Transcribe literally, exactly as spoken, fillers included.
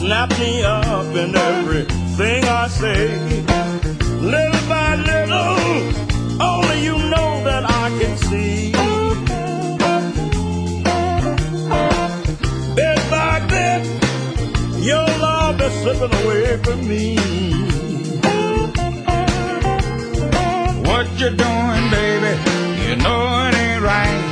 snap me up in everything I say. Little by little, only you know that I can see. Bit by bit, your love is slipping away from me. What you doing, baby? You know it ain't right.